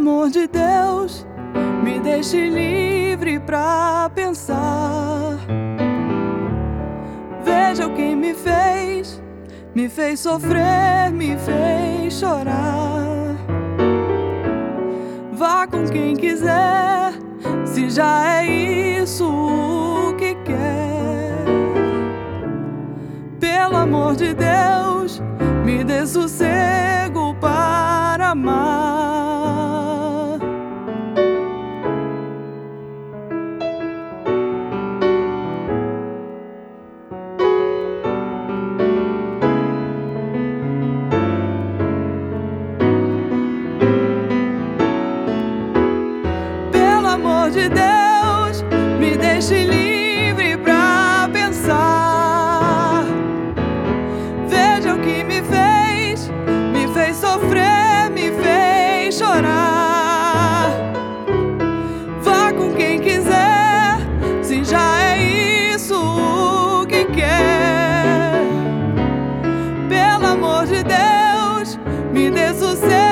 amor de Deus, me deixe livre pra pensar. Veja o que me fez sofrer, me fez chorar. Vá com quem quiser, se já é isso o que quer. Pelo amor de Deus, me dê sossego para amar. Pelo amor de Deus, me deixe livre pra pensar. Veja o que me fez sofrer, me fez chorar. Vá com quem quiser, se já é isso o que quer. Pelo amor de Deus, me dê sossego